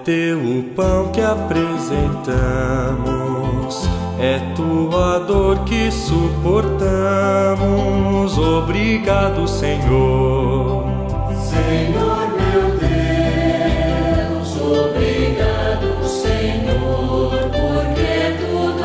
teu o pão que apresentamos, é tua dor que suportamos. Obrigado, Senhor. Senhor meu Deus, obrigado, Senhor, porque tudo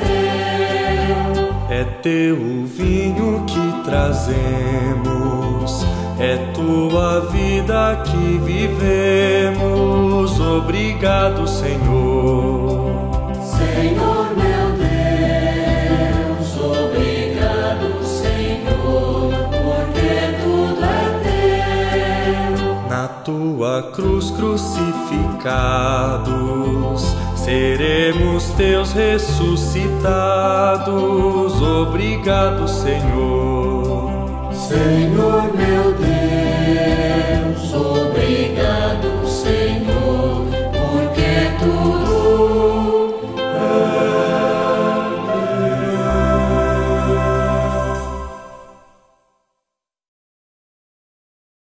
é teu o vinho que trazemos, é tua vida que vivemos. Obrigado, Senhor. Senhor meu Deus, obrigado, Senhor, porque tudo é teu. Na tua cruz crucificados, seremos teus ressuscitados. Obrigado, Senhor.